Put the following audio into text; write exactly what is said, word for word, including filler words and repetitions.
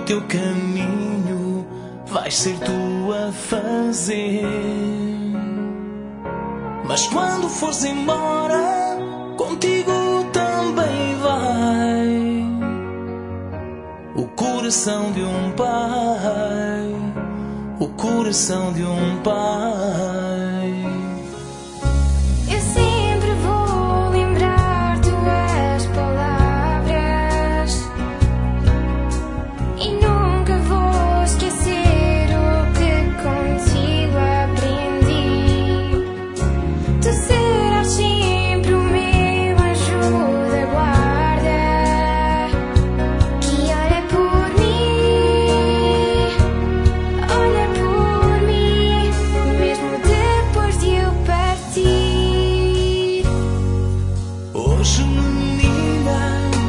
teu caminho vais ser tu a fazer. Mas quando fores embora, contigo também vai o coração de um pai, o coração de um pai. Eu sempre vou lembrar tuas palavras e nunca vou esquecer o que contigo aprendi. Tu serás sempre o meu anjo da guarda, que olha por mim, olha por mim, mesmo depois de eu partir. Hoje, menina,